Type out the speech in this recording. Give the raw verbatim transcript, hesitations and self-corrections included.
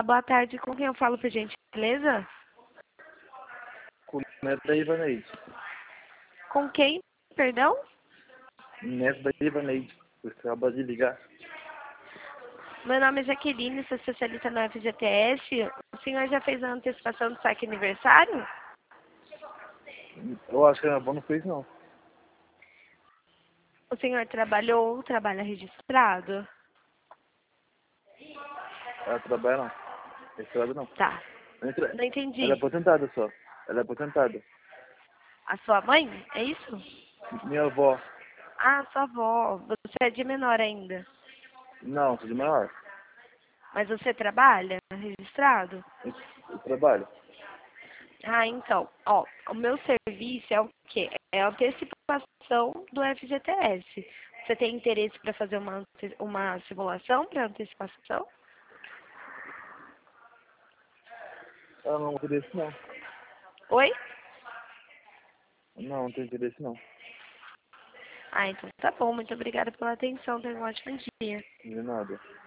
boa tarde. Com quem eu falo, por gentileza? Com o neto da Ivaneide. Com quem? Perdão? Neto da Ivaneide. Você acaba de ligar. Meu nome é Jaqueline, sou especialista no F G T S. O senhor já fez a antecipação do saque aniversário? Eu acho que a minha avó não fez, não. O senhor trabalhou ou trabalha registrado? Ela trabalha, não. Registrada, não. Tá. Ela entra- Não entendi. Ela é aposentada só. Ela é aposentada. A sua mãe? É isso? Minha avó. Ah, sua avó. Você é de menor ainda. Não, sou de maior. Mas você trabalha registrado? Eu, eu trabalho. Ah, então, ó, o meu serviço é o quê? É a antecipação do F G T S. Você tem interesse para fazer uma, ante- uma simulação para antecipação? Ela não tem interesse, não. Oi? Não, não tem interesse, não. Ah, então tá bom. Muito obrigada pela atenção. Tenha um ótimo dia. De nada.